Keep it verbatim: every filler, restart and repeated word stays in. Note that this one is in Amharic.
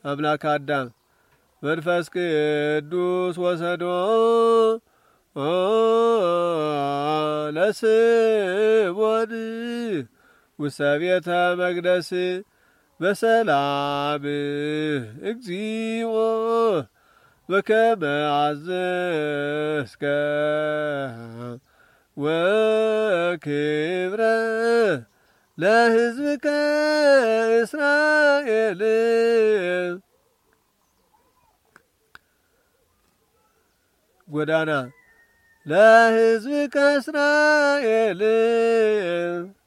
አምላክ አዳም መንፈስ ቅዱስ ወሰዶ ለስምዖን ውስተ ቤተ መቅደስ በሰላም እግዚኦ በከመ አዘዝከ ወክብረ ለሕዝብከ እስራኤል ጎዳና ለሕዝብከ እስራኤል